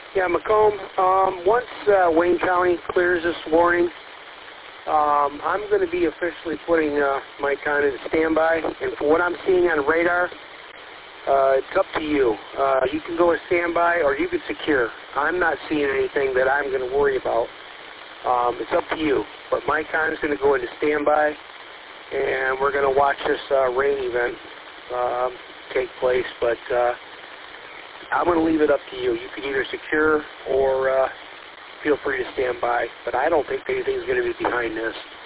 Yeah, Macomb, once Wayne County clears this warning, I'm going to be officially putting Mike Kahn in standby. And for what I'm seeing on radar, it's up to you. You can go with standby or you can secure. I'm not seeing anything that I'm going to worry about. It's up to you. But Mike Kahn is going to go into standby, and we're going to watch this rain event take place. But I'm going to leave it up to you. You can either secure or feel free to stand by. But I don't think anything's going to be behind this.